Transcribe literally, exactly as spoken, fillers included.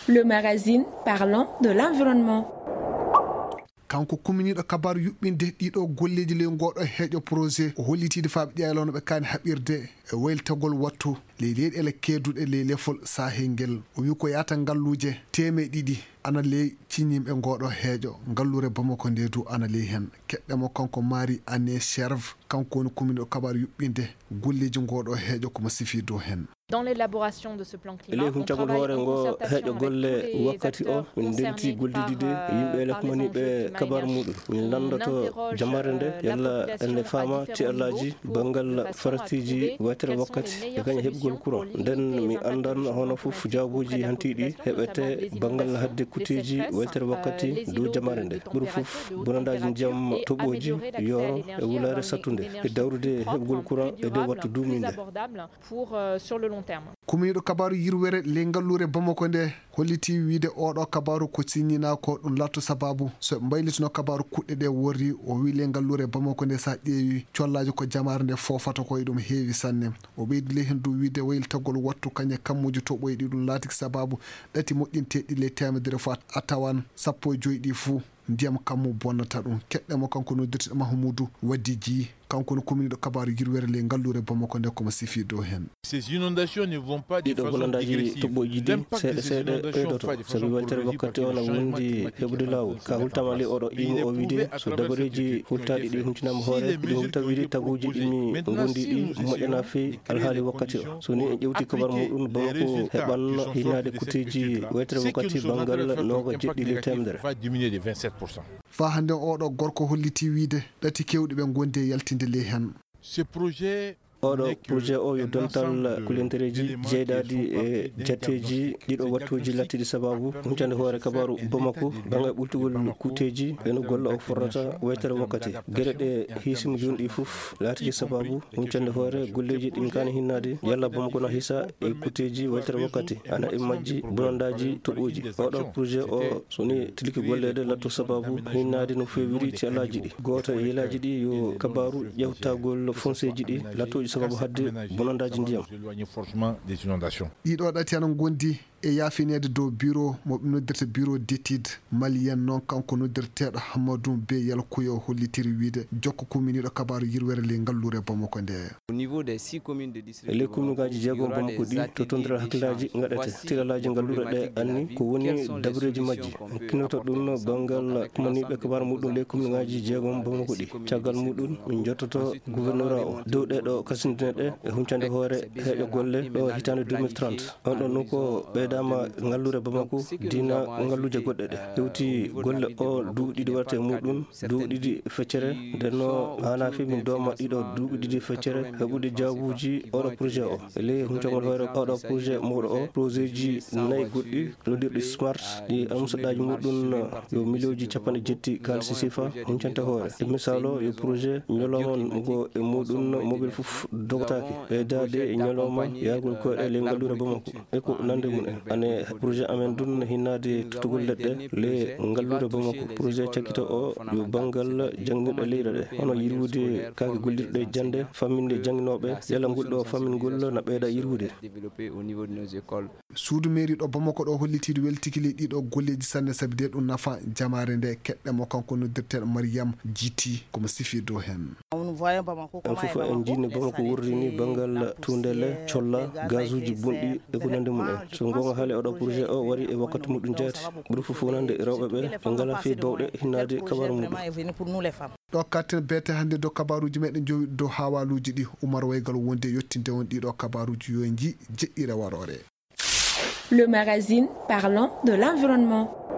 Le magazine parlant de l'environnement. kanko kuminiɗo kabaru yuɓɓinde ɗiɗo golleji ley goɗo heeƴo projet o hollitide faaɓe ƴeylawno ɓe kani haɓirde e wayltagol wattu ley leyɗele keeduɗe ley lefol sahel ngel o wi ko yata ngalluje teme ɗiɗi ana ley ciñimɓe ngoɗo heeƴo ngallure Bamako nde du ana ley hen keɗɗemo kanko Marie Anne Cherve kanko woni kuminiɗo kabaru yuɓɓinde golleji ngoɗo heeƴo komo sifi dow hen. Dans l'élaboration de ce plan climat, on travaille en concertation avec tous les acteurs concernés par euh, par les enjeux climat. On interroge euh, la population à différents niveaux de façon à trouver quelles sont les meilleures solutions pour limiter les impacts du changement climatique auprès de la population, notamment des inondations, de sécheresse, euh, les îlots de température, de haute température et améliorer l'accès à l'énergie, avoir une énergie propre, plus durable, plus abordable pour euh, sur le long terme. kuminiɗo kabaru yirwere ley ngallure Bamako nde holliti wiide oɗo kabaru ko signina ko ɗum latto sababu so mbaylitino kabaru kuɗɗe ɗe worri o wi ley ngallure Bamako nde sa ƴeewi collaji ko jamare nde fofata koye ɗum heewi sanne o ɓeydi ley hen du wiide wayltagol wattu kañe kammuji to ɓoyɗi ɗum laati sababu ɗati moƴƴinteɗi ley temedere fo a tawan sappo e joyyi ɗi fuu ndiyam kammu bonnata ɗum keɗɗemo kanko noddirteɗo Mahamoudou Waddi Dji kanko no kuminiɗo kabaru yirwere ley ngallure Bamako nde komo sifi dow hen. Ces inondations ne vont pas de façon dégressive. L'impact de ces inondations va de façon progressive parce que le changement climatique ka hultamali oɗo imo o wiide so dabareji hultaɗi ɗi humtinama hoore ɗi hulta wiide taguji ɗimi gondi ɗi moƴƴana fewi alhaali wakkati o so ni en ƴewti kabar muɗum Bamako heɓan hinnade kuteji waytere wakkati banggal noga jeɗɗi le temedere fa hande oɗo gorko holliti wiide ɗati kewɗi ɓe gonde yaltinde ley hen. Ce projet oɗo projet o yo dontal kulentereji jeyɗaɗi e jatteji ɗiɗo wattuji lattiɗi sababu huncande hoore kabaru Bamako bangay ɓultugol kuteji eno golla o forrata waytere wakkati gueɗe ɗe hiisimo joni foof laatiɗi sababu huncande hoore golleji ɗin kani hinnade yalla Bamako no hissa e kuteji waytere wakkati ana e majji bonandaji toɓoji oɗo projet o soni tiliki gollede latto sababu hinnade no fewiri ci alaji ɗi goto e yilaji ɗi yo kabaru ƴewtagol fonceji ɗi lattoji sababu hadde bonandaji ndiyam ɗiɗo ɗati ana gondi e yafinede dow bureau mo noddirta bureau d'étude malien noon kanko noddirteɗo Hammadou Be Yalkuyo hollitiri wiide jokko kuminiɗo kabaru yirwere ley ngallure Bamako nde. Au niveau des six communes de district les communes gaji jeegom Bamako ɗi to tondira hakkillaji gaɗete tilalaji ngallure ɗe anni ko woni dabreji majji kinoto ɗum bangal kumaniɓe kabaru muɗum ley commune ngaji jeegom Bamako ɗi caggal muɗum min jottoto gouverneur o dow ɗeɗo kasindine ɗe e huncande hoore heeƴo golle ɗo hitande deux mille trente on ɗon no ko dama ngallure Bamako dina ngalluje goɗɗe ɗe hewti golle o duuɓi ɗiɗi warta e muɗum duuɓi ɗiɗi feccere ndenno hana fi min doma ɗiɗo duuɓi ɗiɗi feccere heɓude jaabuji oɗo projet o ley huncagol hoore oɗo projet mawɗo o projet ji nayyi goɗɗi lodirɗi smart ɗi amsuɗaji muɗum yo million ji capanɗe jetti kalisi sifa huncante hoore e misalo yo projet ñoloma go e muɗum mobile fof dogtaki ɓeydade e ñoloma yagol koɗe ley ngallure Bamako e ko nande mum en ane projet amen dun hinnade tutugol leɗɗe le ngallure Bamako projet cakkito o yo banggal jangguirɗe leyɗe ɗe hono yirwude kaake gollirɗe jande famminde jangginoɓe yalla ngolɗo fammingol na ɓeyda yirwude suudu mairie ɗo Bamako ɗo hollitide weltiki ley ɗiɗo golleji sanne saabi de ɗum nafa jamare nde keɗɗemo kanko noddirteɗo Mariame Djiti komo sifi dow hen. en fof en jinni Bamako wurrini banggal tundele colla gazuji bonɗi e ko nande mum en so gonga haali oɗo projet o wari e wakkati muɗum jeeti ɓuri fof wonande rewɓe ɓe ɓe ngala fi bawɗe hinnade kabaru muɗum ɗo katten beete hannde dow kabaruji meɗen jowi dow hawaluji ɗi Oumar Waygal wonde yettinde on ɗiɗo kabaruji yo ji jeɗɗire warore. Le magazine parlant de l'environnement.